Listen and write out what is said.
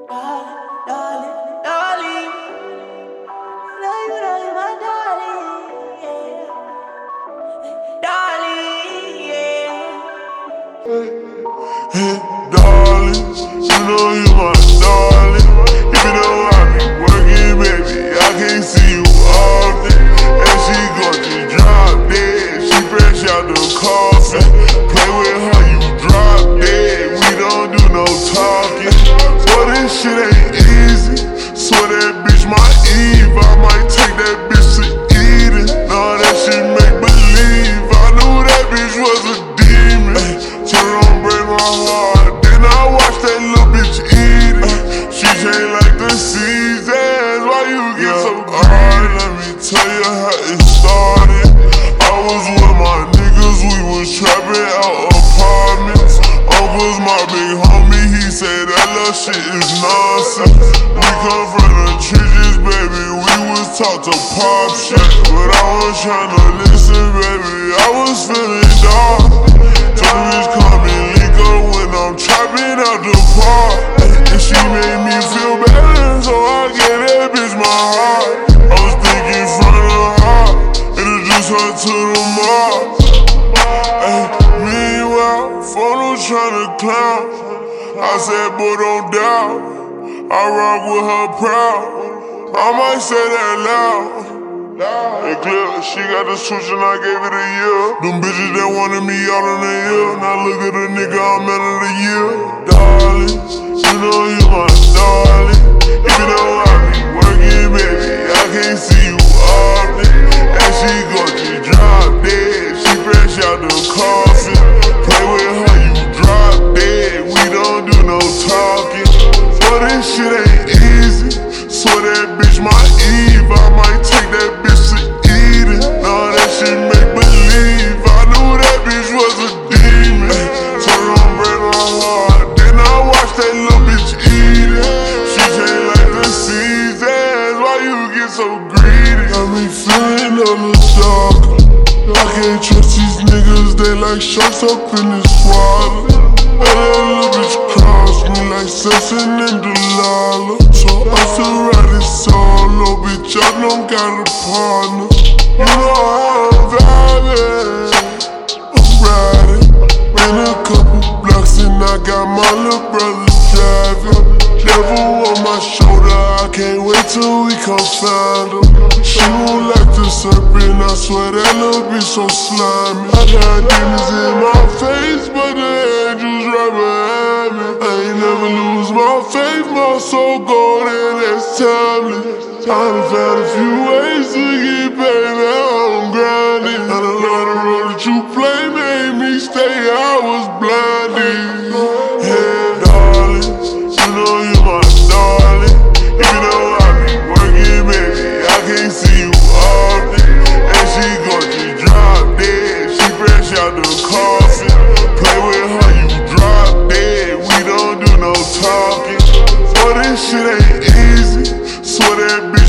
Darling, darling, you my darling, yeah. Darling, yeah. Hey, darling, you know you my darling. Even though I be working, baby, I can't see you often. And she gon' just drop dead. She fresh out the coffin. Play with her, you drop dead. We don't do no talking. Boy, this shit ain't easy. Swear that bitch my Eve. I might take that bitch to Eden. Nah, that shit make believe. I knew that bitch was a demon. Turn on, break my heart. Then I watch that little bitch eat it. She changed like the seasons. Why you get so hard? Let me tell you how it started. I was with my niggas, we was trapping out apartments. Uncle's my big homie, he said that little shit is nonsense. We come from the trenches, baby, we was taught to pop shit. But I was tryna listen, baby, I was feeling dark. Told bitch call me Linko when I'm trapping out the park. And she made me feel better, so I gave that bitch my heart. I was thinking from the heart, introduce her to the mob. Meanwhile, photo tryna clown. I said, boy, don't doubt. I rock with her proud. I might say that loud. Hey, clear, she got the switch and I gave it a year. Them bitches that wanted me all in the ear. Now look at a nigga, I'm man of the year. Darling, you know you my darling. Even though I be working, baby, I can't see you often. And she gon' just drop dead. She fresh out the coffin. Play with her, you drop dead. We don't do no talking. But this shit ain't easy. Swear that bitch my Eve. I might take that bitch to Eden. Nah, that shit make believe. I knew that bitch was a demon. Turn on, break my heart. Then I watch that little bitch eat it. She changed like the seasons. Why you get so greedy? Got me feeling a little darker. I can't trust these niggas, they like sharks up in this water. And that little bitch cross me like Simpson and Delilah. So I still ride it solo, bitch, I don't got a partner. You know how I'm vibing, I'm riding. Ran a couple blocks and I got my little brother driving. Devil on my shoulder, I can't wait till we come find him. She won't like the serpent, I swear that little bitch so slimy. I got demons in my face, but the angels right behind me. I ain't never lose my faith, my soul golden, that's timeless. I done found a few ways to get paid, now I'm grinding. And a lot of road that you play made me stay, I was blinded. Yeah, darling, you know you my darling. Even though I be working, baby, I can't see you often. And she gon' just drop dead. She fresh out the coffin. Play with her, you drop dead. We don't do no talking. Boy, this shit ain't easy. Swear that bitch